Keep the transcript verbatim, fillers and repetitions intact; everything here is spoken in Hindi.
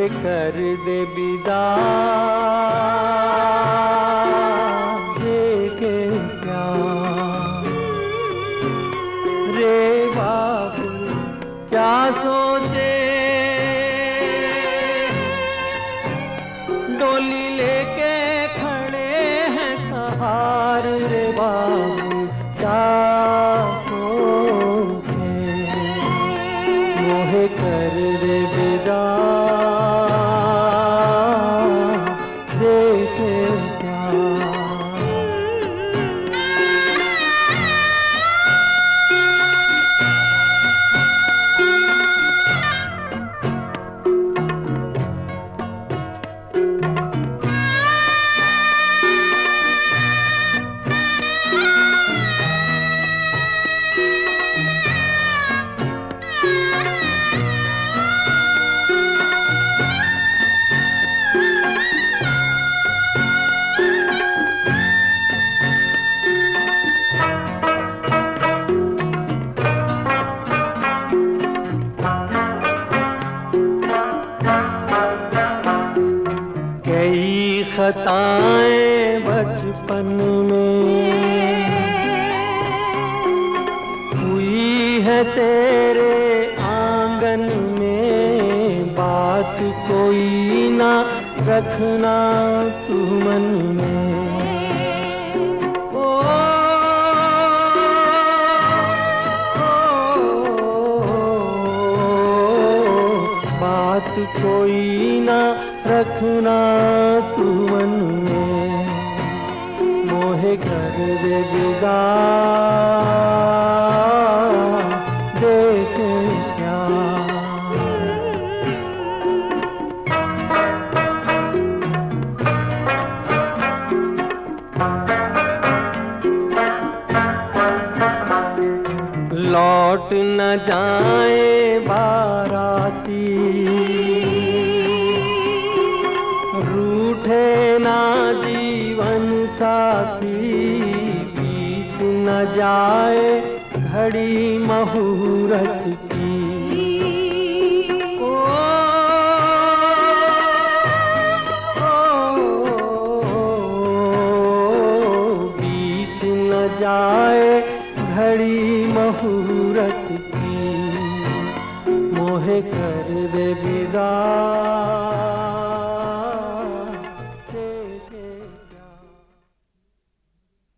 कर दे विदा देखे प्यार। रे बाबू क्या सोचे डोली लेके खड़े हैं सहार। रे बाबू क्या सोचे मोहे कर दे विदा देखे खताएं बचपन में हुई है तेरे आंगन में। बात कोई ना रखना तू मन में। ओ, बात कोई ना रखना तू मन में। मोहे कर दे विदा देखे लौट न जाए बाराती। रूठे ना जीवन साथी। बीत न जाए घड़ी मुहूर्त की। ओ, ओ, ओ, बीत न जाए घड़ी मुहूर्त की। मोहे कर दे विदा।